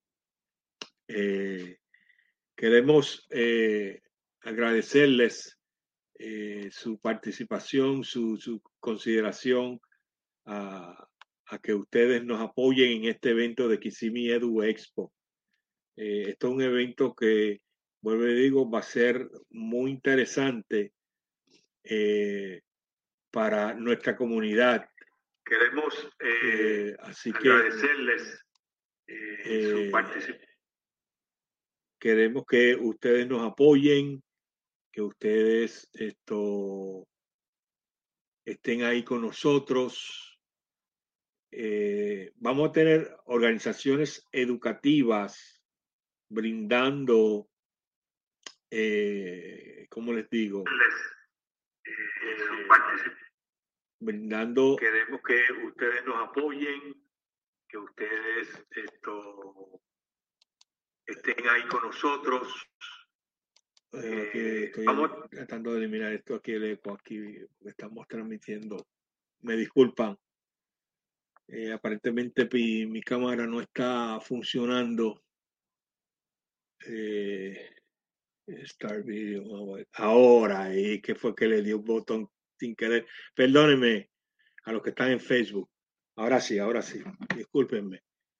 Speaker 1: Queremos agradecerles su participación, su consideración a que ustedes nos apoyen en este evento de Kissimmee Edu Expo. Esto es un evento que, vuelvo y digo, va a ser muy interesante para nuestra comunidad.
Speaker 3: Queremos
Speaker 1: así
Speaker 3: agradecerles su participación.
Speaker 1: Queremos que ustedes nos apoyen, que ustedes estén ahí con nosotros. Vamos a tener organizaciones educativas brindando, ¿cómo les digo? Brindando.
Speaker 3: Queremos que ustedes nos apoyen, que ustedes estén ahí con nosotros.
Speaker 1: Estoy tratando de eliminar esto aquí, el eco aquí, estamos transmitiendo. Me disculpan. Aparentemente mi cámara no está funcionando. Start video. Ahora, ¿y qué fue que le dio un botón sin querer? Perdónenme a los que están en Facebook. Ahora sí. Discúlpenme.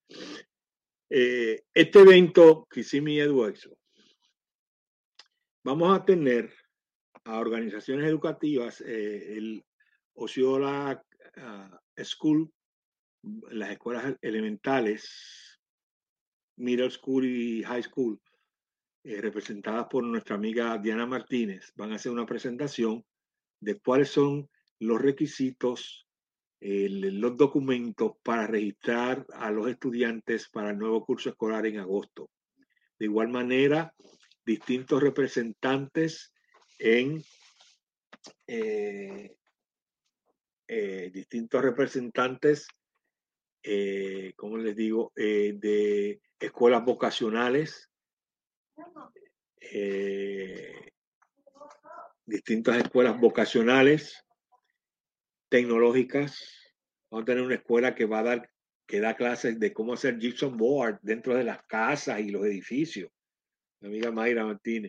Speaker 1: Este evento, Kissimmee Edu Expo, vamos a tener a organizaciones educativas, el Osceola School, las escuelas elementales, middle school y high school, representadas por nuestra amiga Diana Martínez, van a hacer una presentación de cuáles son los requisitos, los documentos para registrar a los estudiantes para el nuevo curso escolar en agosto. De igual manera, distintos representantes ¿cómo les digo? De escuelas vocacionales, distintas escuelas vocacionales, tecnológicas. Vamos a tener una escuela que da clases de cómo hacer gypsum board dentro de las casas y los edificios. Mi amiga Mayra Martínez.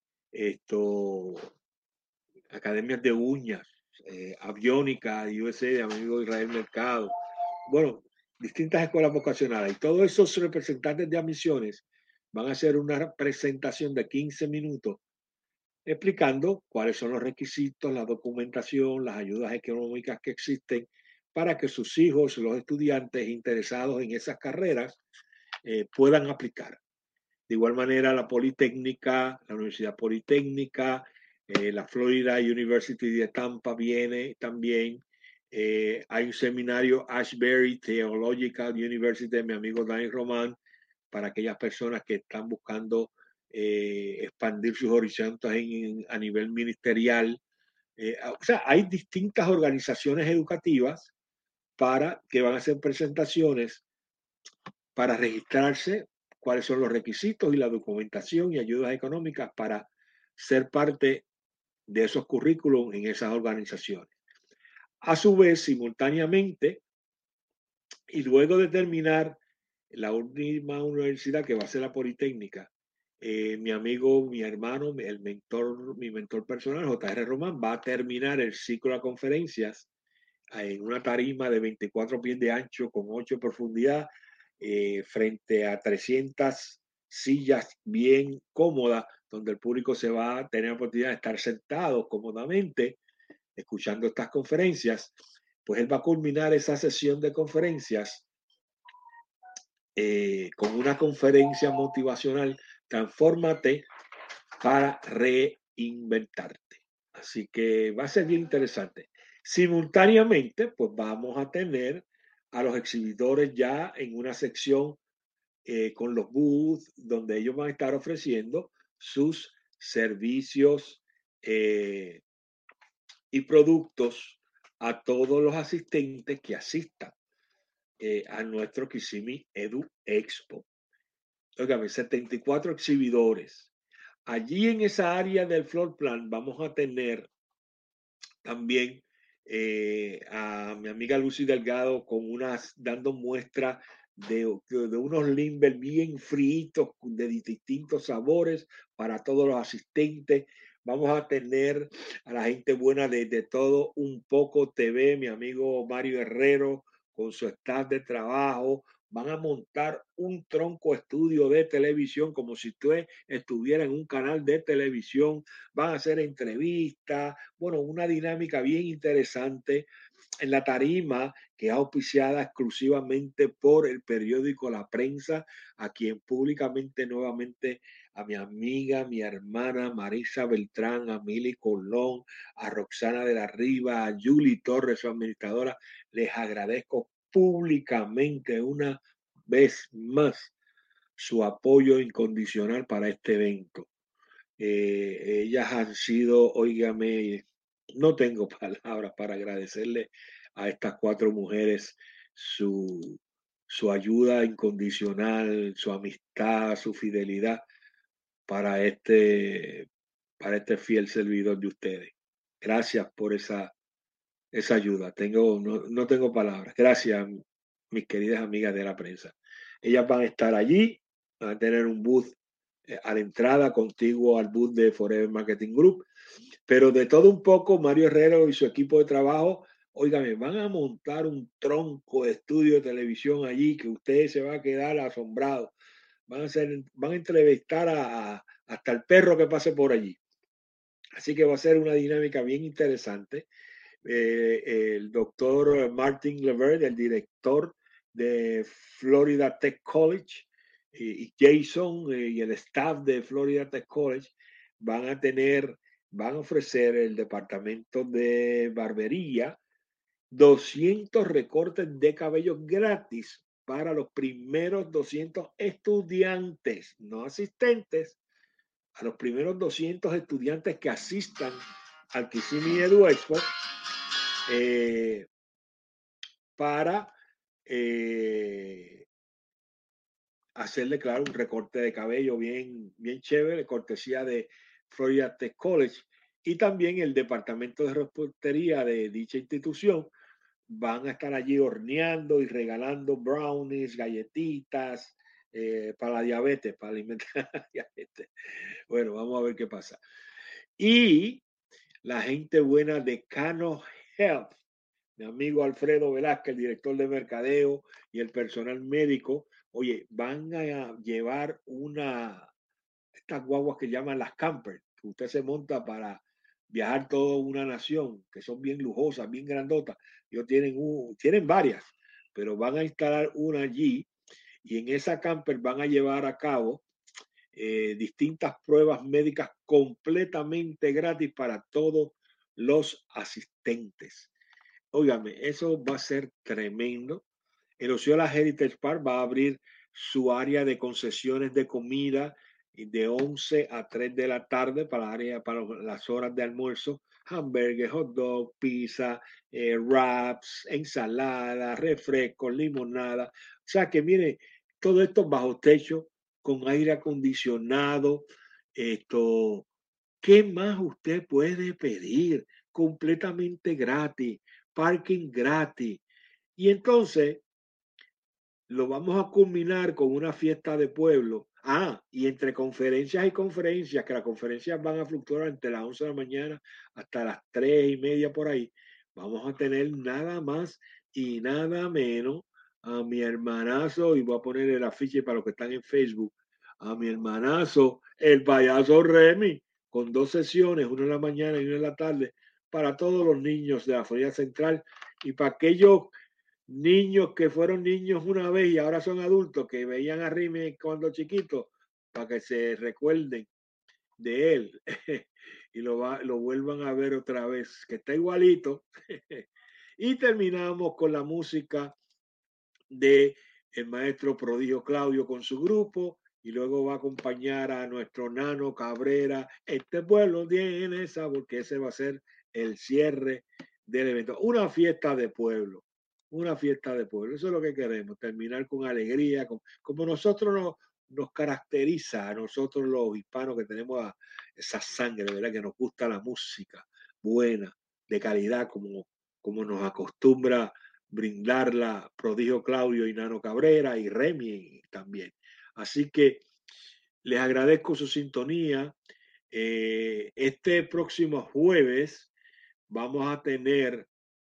Speaker 1: Academias de uñas, aviónica, USA, de amigo Israel Mercado. Bueno, distintas escuelas vocacionales. Y todos esos representantes de admisiones van a hacer una presentación de 15 minutos explicando cuáles son los requisitos, la documentación, las ayudas económicas que existen para que sus hijos, los estudiantes interesados en esas carreras, puedan aplicar. De igual manera, la Politécnica, la Universidad Politécnica, la Florida University de Tampa viene también. Hay un seminario Ashbury Theological University de mi amigo Dani Román para aquellas personas que están buscando expandir sus horizontes a nivel ministerial. O sea, hay distintas organizaciones educativas para que van a hacer presentaciones para registrarse, cuáles son los requisitos y la documentación y ayudas económicas para ser parte de esos currículums en esas organizaciones. A su vez, simultáneamente, y luego de terminar la última universidad que va a ser la Politécnica, mi amigo, mi hermano, mi mentor personal, J.R. Román, va a terminar el ciclo de conferencias en una tarima de 24 pies de ancho con 8 de profundidad, frente a 300 sillas bien cómodas, donde el público se va a tener la oportunidad de estar sentado cómodamente escuchando estas conferencias. Pues él va a culminar esa sesión de conferencias con una conferencia motivacional, Transfórmate para reinventarte. Así que va a ser bien interesante. Simultáneamente, pues vamos a tener a los exhibidores ya en una sección con los booths donde ellos van a estar ofreciendo sus servicios y productos a todos los asistentes que asistan a nuestro Kissimmee Edu Expo. Óigame, 74 exhibidores. Allí en esa área del floor plan vamos a tener también a mi amiga Lucy Delgado con dando muestra de unos Limber bien fritos de distintos sabores para todos los asistentes. Vamos a tener a la gente buena de todo un poco TV, mi amigo Mario Herrero con su staff de trabajo. Van a montar un tronco estudio de televisión como si usted estuviera en un canal de televisión. Van a hacer entrevistas, bueno, una dinámica bien interesante en la tarima que es auspiciada exclusivamente por el periódico La Prensa, a quien públicamente nuevamente a mi amiga, mi hermana Marisa Beltrán, a Mili Colón, a Roxana de la Riva, a Julie Torres, su administradora, les agradezco públicamente una vez más su apoyo incondicional para este evento. Ellas han sido, óigame, no tengo palabras para agradecerle a estas 4 mujeres su ayuda incondicional, su amistad, su fidelidad para este, para este fiel servidor de ustedes. Gracias por esa ayuda. No tengo palabras. Gracias, mis queridas amigas de la prensa. Ellas van a estar allí, van a tener un booth a la entrada contiguo al booth de Forever Marketing Group. Pero de todo un poco, Mario Herrero y su equipo de trabajo, óigame, van a montar un tronco de estudio de televisión allí que usted se va a quedar asombrado. Van a entrevistar hasta el perro que pase por allí. Así que va a ser una dinámica bien interesante. El doctor Martin Levert, el director de Florida Tech College, y Jason y el staff de Florida Tech College van a ofrecer el departamento de barbería 200 recortes de cabello gratis para los primeros 200 estudiantes, no asistentes, a los primeros 200 estudiantes que asistan al Kissimmee Edu Expo para hacerle, claro, un recorte de cabello bien, bien chévere, cortesía de Florida Tech College. Y también el departamento de repostería de dicha institución van a estar allí horneando y regalando brownies, galletitas para la diabetes, para alimentar la diabetes. Bueno, vamos a ver qué pasa. Y la gente buena de Cano Health mi amigo Alfredo Velázquez, el director de mercadeo y el personal médico, oye, van a llevar estas guaguas que llaman las campers, que usted se monta para viajar toda una nación, que son bien lujosas, bien grandotas. Ellos tienen varias, pero van a instalar una allí y en esa camper van a llevar a cabo distintas pruebas médicas completamente gratis para todos los asistentes. Óigame, eso va a ser tremendo. El Osceola Heritage Park va a abrir su área de concesiones de comida de 11 a 3 de la tarde para las horas de almuerzo. Hamburgues, hot dog, pizza, wraps, ensalada, refrescos, limonada. O sea que mire, todo esto bajo techo, con aire acondicionado. Esto, ¿qué más usted puede pedir? Completamente gratis, parking gratis. Y entonces lo vamos a culminar con una fiesta de pueblo. Ah, y entre conferencias y conferencias, que las conferencias van a fluctuar entre las 11 de la mañana hasta las 3:30 por ahí, vamos a tener nada más y nada menos a mi hermanazo, y voy a poner el afiche para los que están en Facebook, a mi hermanazo, el payaso Remy, con 2 sesiones, una en la mañana y una en la tarde, para todos los niños de la Florida Central y para aquellos niños que fueron niños una vez y ahora son adultos, que veían a Rime cuando chiquitos, para que se recuerden de él y lo vuelvan a ver otra vez, que está igualito. Y terminamos con la música de el maestro Prodigio Claudio con su grupo, y luego va a acompañar a nuestro Nano Cabrera. Este pueblo tiene sabor, que ese va a ser el cierre del evento. Una fiesta de pueblo. Una fiesta de pueblo. Eso es lo que queremos, terminar con alegría, como nosotros nos caracteriza a nosotros los hispanos, que tenemos esa sangre, ¿verdad? Que nos gusta la música buena, de calidad, como nos acostumbra brindarla Prodigio Claudio y Nano Cabrera y Remy también. Así que les agradezco su sintonía. Este próximo jueves vamos a tener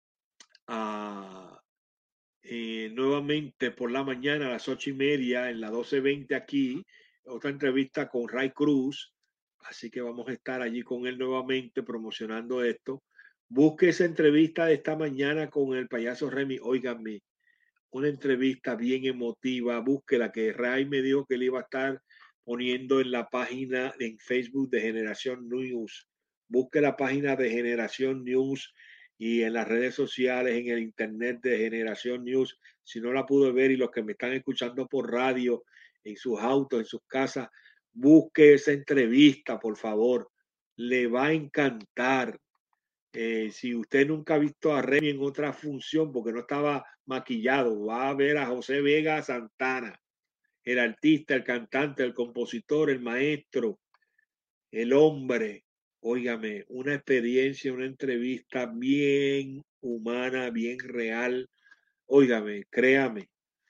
Speaker 1: nuevamente por la mañana a las 8:30 en la 12:20 aquí, otra entrevista con Ray Cruz. Así que vamos a estar allí con él nuevamente promocionando esto. Busque esa entrevista de esta mañana con el payaso Remy. Óiganme, una entrevista bien emotiva. Búsquela, que Ray me dijo que le iba a estar poniendo en la página en Facebook de Generación News. Busque la página de Generación News y en las redes sociales, en el internet de Generación News. Si no la pudo ver, y los que me están escuchando por radio, en sus autos, en sus casas, busque esa entrevista, por favor. Le va a encantar. Si usted nunca ha visto a Remy en otra función porque no estaba maquillado, va a ver a José Vega Santana, el artista, el cantante, el compositor, el maestro, el hombre. Óigame, una experiencia, una entrevista bien humana, bien real. Óigame, créame,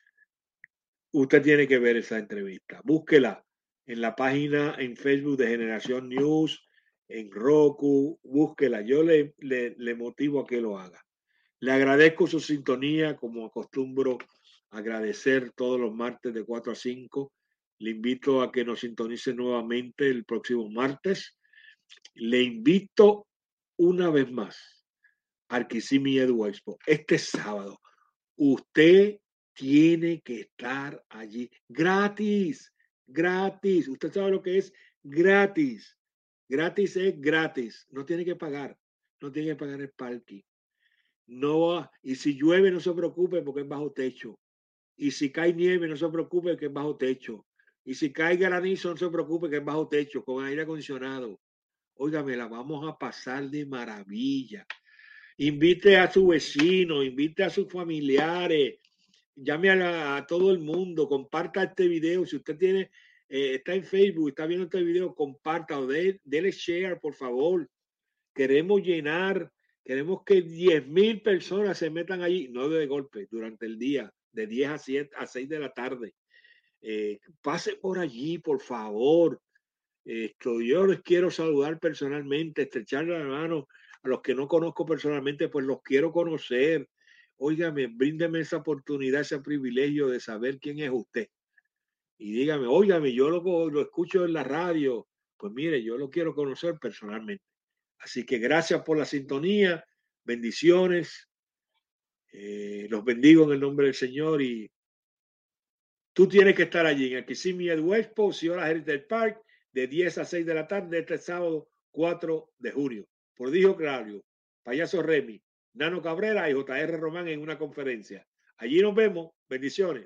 Speaker 1: usted tiene que ver esa entrevista. Búsquela en la página en Facebook de Generación News, en Roku, búsquela. Yo le motivo a que lo haga. Le agradezco su sintonía, como acostumbro agradecer todos los martes de 4 a 5. Le invito a que nos sintonice nuevamente el próximo martes. Le invito una vez más al Kissimmee Edu Expo este sábado. Usted tiene que estar allí gratis, gratis. Usted sabe lo que es gratis. Gratis es gratis. No tiene que pagar. No tiene que pagar el parking. No, y si llueve, no se preocupe porque es bajo techo. Y si cae nieve, no se preocupe que es bajo techo. Y si cae granizo, no se preocupe que es bajo techo, con aire acondicionado. Óigame, la vamos a pasar de maravilla. Invite a su vecino, invite a sus familiares, llame a todo el mundo, comparta este video. Si usted está en Facebook, está viendo este video, comparta o dele share, por favor. Queremos llenar, queremos que 10,000 personas se metan allí, no de golpe, durante el día, de 10 a 6 de la tarde. Pase por allí, por favor. Yo les quiero saludar personalmente, estrecharle la mano A los que no conozco personalmente, pues los quiero conocer. Óigame, bríndeme esa oportunidad, ese privilegio de saber quién es usted. Y dígame, óigame, yo lo escucho en la radio. Pues mire, yo lo quiero conocer personalmente. Así que gracias por la sintonía, bendiciones. Los bendigo en el nombre del Señor y tú tienes que estar allí en el Kissimmee Expo, Ciudad Heritage Park, de 10 a 6 de la tarde este sábado 4 de junio. Por Dios Claudio, Payaso Remy, Nano Cabrera y J.R. Román en una conferencia. Allí nos vemos. Bendiciones.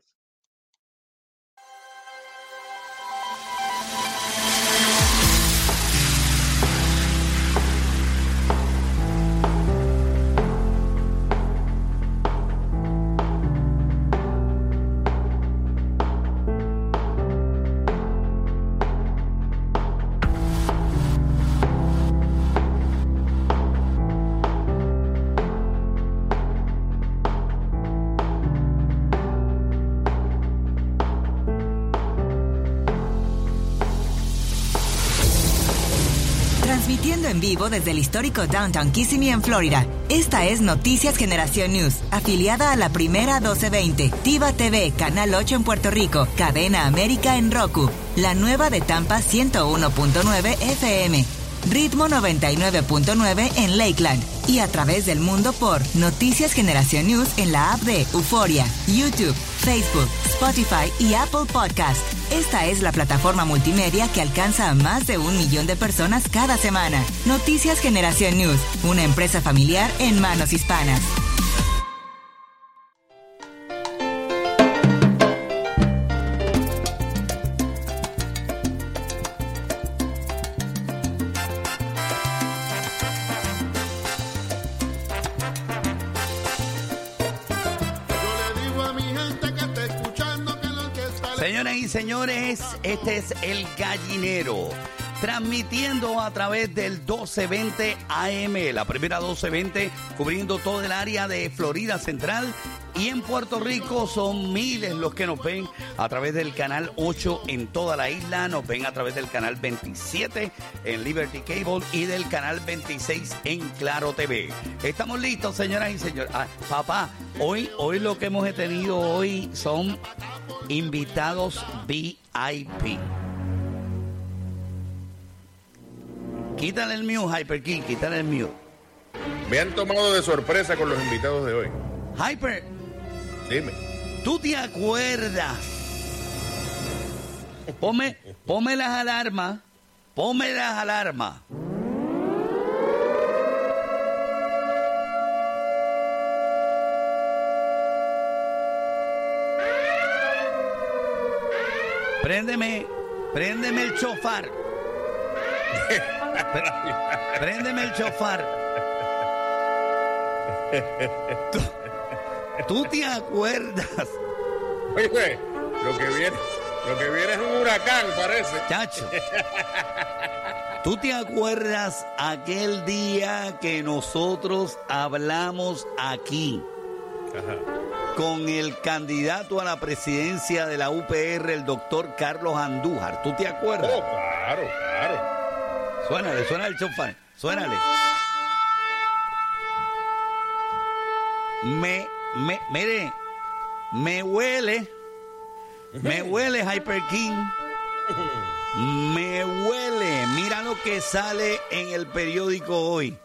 Speaker 4: Transmitiendo en vivo desde el histórico Downtown Kissimmee en Florida. Esta es Noticias Generación News, afiliada a la Primera 1220, Tiva TV, Canal 8 en Puerto Rico, Cadena América en Roku, la nueva de Tampa 101.9 FM, Ritmo 99.9 en Lakeland y a través del mundo por Noticias Generación News en la app de Euforia, YouTube, Facebook, Spotify y Apple Podcast. Esta es la plataforma multimedia que alcanza a más de 1 millón de personas cada semana. Noticias Generación News, una empresa familiar en manos hispanas.
Speaker 5: Señoras y señores, este es El Gallinero, transmitiendo a través del 1220 AM, la Primera 1220, cubriendo todo el área de Florida Central. Y en Puerto Rico son miles los que nos ven a través del canal 8 en toda la isla, nos ven a través del canal 27 en Liberty Cable y del canal 26 en Claro TV. Estamos listos, señoras y señores. Papá, hoy lo que hemos tenido hoy son invitados VIP. Quítale el mute, Hyper King, quítale el mute.
Speaker 6: Me han tomado de sorpresa con los invitados de hoy.
Speaker 5: Hyper,
Speaker 6: dime.
Speaker 5: ¿Tú te acuerdas? Ponme las alarmas. Ponme las alarmas. Préndeme el chofar. Préndeme el chofar. ¿Tú te acuerdas?
Speaker 6: Oye, lo que viene es un huracán, parece.
Speaker 5: Chacho. ¿Tú te acuerdas aquel día que nosotros hablamos aquí?
Speaker 6: Ajá.
Speaker 5: Con el candidato a la presidencia de la UPR, el doctor Carlos Andújar. ¿Tú te acuerdas?
Speaker 6: Oh, claro.
Speaker 5: Suénale el chofar. Suénale. Mire, me huele Hyper King. Me huele. Mira lo que sale en el periódico hoy.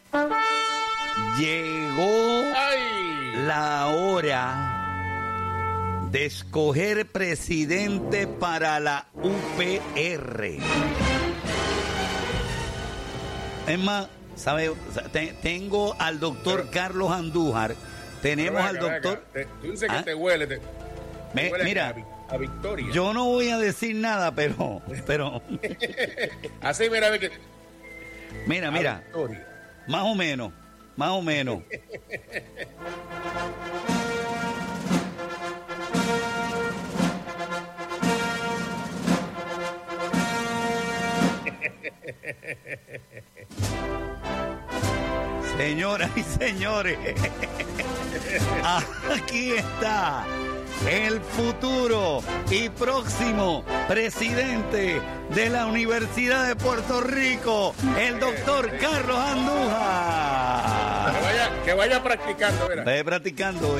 Speaker 5: Llegó la hora de escoger presidente para la UPR. Es más, ¿sabe? Tengo al doctor Carlos Andújar. Tenemos al doctor.
Speaker 6: Tú dices que te huele. Te huele
Speaker 5: mira,
Speaker 6: a victoria.
Speaker 5: Yo no voy a decir nada, pero.
Speaker 6: Así, mira, ve que.
Speaker 5: Mira.
Speaker 6: Victoria.
Speaker 5: Más o menos. Señoras y señores, aquí está el futuro y próximo presidente de la Universidad de Puerto Rico, el doctor Carlos Andújar.
Speaker 6: Que vaya practicando, ¿verdad?
Speaker 5: Vaya practicando,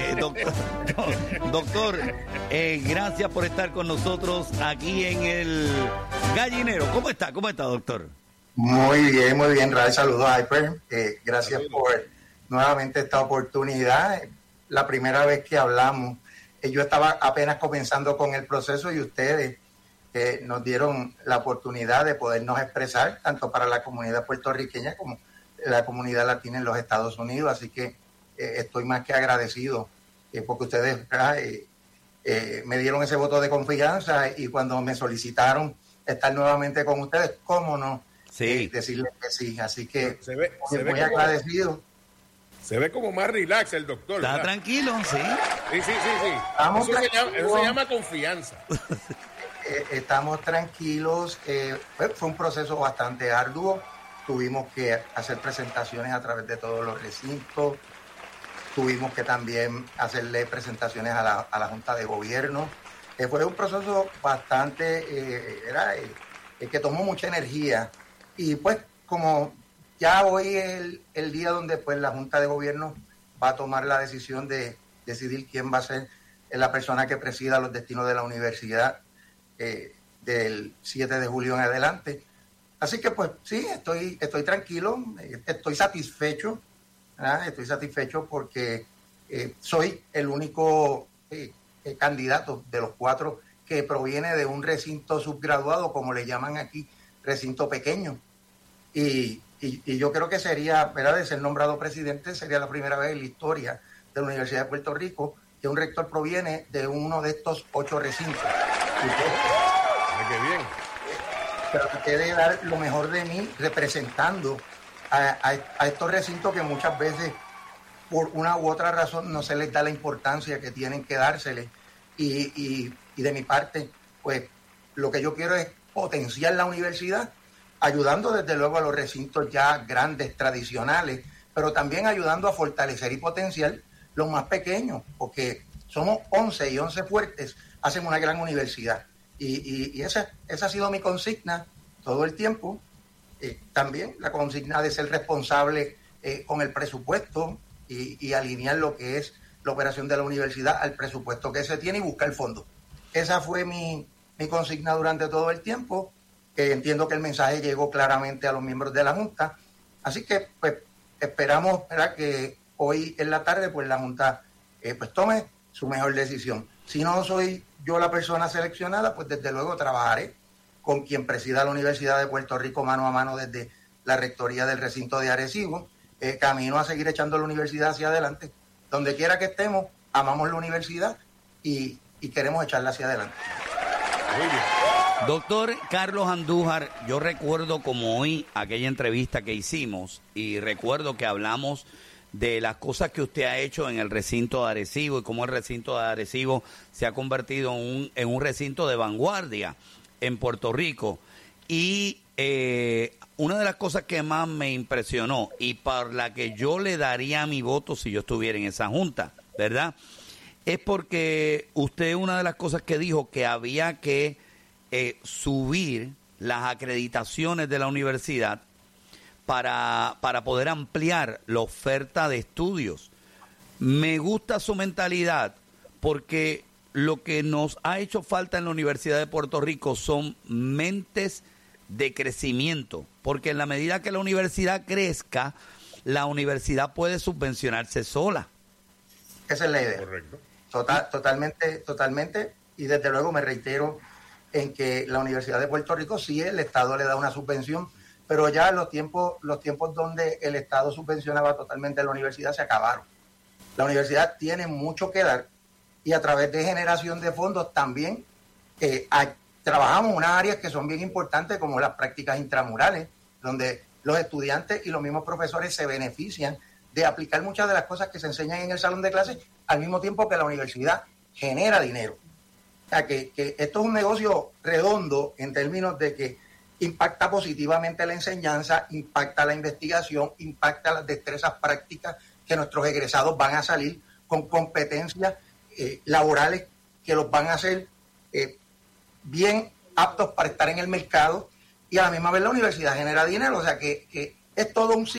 Speaker 5: doctor, gracias por estar con nosotros aquí en el Gallinero. ¿Cómo está, doctor?
Speaker 7: Muy bien, Ray. Saludos a Hyper. Gracias por nuevamente esta oportunidad. La primera vez que hablamos, yo estaba apenas comenzando con el proceso y ustedes nos dieron la oportunidad de podernos expresar, tanto para la comunidad puertorriqueña como la comunidad latina en los Estados Unidos. Así que estoy más que agradecido porque ustedes me dieron ese voto de confianza y cuando me solicitaron estar nuevamente con ustedes, cómo no, decirles que sí. Así que muy agradecido.
Speaker 6: Se ve como más relax el doctor.
Speaker 5: Está ¿verdad? Tranquilo, sí.
Speaker 6: Sí. Eso se llama confianza.
Speaker 7: Estamos tranquilos. Fue un proceso bastante arduo. Tuvimos que hacer presentaciones a través de todos los recintos. Tuvimos que también hacerle presentaciones a la Junta de Gobierno. Fue un proceso bastante, que tomó mucha energía. Y pues como ya hoy es el día donde pues la Junta de Gobierno va a tomar la decisión de decidir quién va a ser la persona que presida los destinos de la universidad del 7 de julio en adelante. Así que pues sí, estoy tranquilo, estoy satisfecho, ¿verdad? Estoy satisfecho porque soy el único candidato de los 4 que proviene de un recinto subgraduado, como le llaman aquí, recinto pequeño. Y yo creo que sería, ¿verdad?, de ser nombrado presidente, sería la primera vez en la historia de la Universidad de Puerto Rico que un rector proviene de uno de estos 8 recintos.
Speaker 6: ¡Qué bien!
Speaker 7: Traté de dar lo mejor de mí representando a estos recintos que muchas veces, por una u otra razón, no se les da la importancia que tienen que dársele. Y de mi parte, pues, lo que yo quiero es potenciar la universidad, ayudando desde luego a los recintos ya grandes, tradicionales, pero también ayudando a fortalecer y potenciar los más pequeños, porque somos 11 y 11 fuertes, hacen una gran universidad. Y esa ha sido mi consigna todo el tiempo. También la consigna de ser responsable con el presupuesto y alinear lo que es la operación de la universidad al presupuesto que se tiene y buscar fondos. Esa fue mi consigna durante todo el tiempo. Entiendo que el mensaje llegó claramente a los miembros de la Junta. Así que pues esperamos, ¿verdad?, que hoy en la tarde pues la Junta pues tome su mejor decisión. Si no soy yo la persona seleccionada, pues desde luego trabajaré con quien presida la Universidad de Puerto Rico mano a mano desde la rectoría del recinto de Arecibo, camino a seguir echando la universidad hacia adelante. Donde quiera que estemos, amamos la universidad y queremos echarla hacia adelante.
Speaker 6: Muy bien.
Speaker 5: Doctor Carlos Andújar, yo recuerdo como hoy aquella entrevista que hicimos y recuerdo que hablamos de las cosas que usted ha hecho en el recinto de Arecibo y cómo el recinto de Arecibo se ha convertido en un recinto de vanguardia en Puerto Rico. Y una de las cosas que más me impresionó y por la que yo le daría mi voto si yo estuviera en esa junta, ¿verdad?, es porque usted, una de las cosas que dijo, que había que subir las acreditaciones de la universidad para poder ampliar la oferta de estudios. Me gusta su mentalidad porque lo que nos ha hecho falta en la Universidad de Puerto Rico son mentes de crecimiento, porque en la medida que la universidad crezca, la universidad puede subvencionarse sola.
Speaker 7: Esa es la idea.
Speaker 6: Correcto.
Speaker 7: Totalmente, y desde luego me reitero en que la Universidad de Puerto Rico sí, el Estado le da una subvención, pero ya los tiempos donde el Estado subvencionaba totalmente a la universidad se acabaron. La universidad tiene mucho que dar y a través de generación de fondos también trabajamos unas áreas que son bien importantes, como las prácticas intramurales, donde los estudiantes y los mismos profesores se benefician de aplicar muchas de las cosas que se enseñan en el salón de clases, al mismo tiempo que la universidad genera dinero. O sea, que esto es un negocio redondo en términos de que impacta positivamente la enseñanza, impacta la investigación, impacta las destrezas prácticas que nuestros egresados van a salir con competencias laborales que los van a hacer bien aptos para estar en el mercado, y a la misma vez la universidad genera dinero, o sea que es todo un